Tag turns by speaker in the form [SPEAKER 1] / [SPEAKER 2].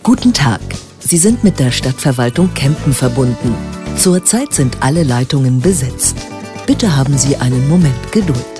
[SPEAKER 1] Guten Tag, Sie sind mit der Stadtverwaltung Kempen verbunden. Zurzeit sind alle Leitungen besetzt. Bitte haben Sie einen Moment Geduld.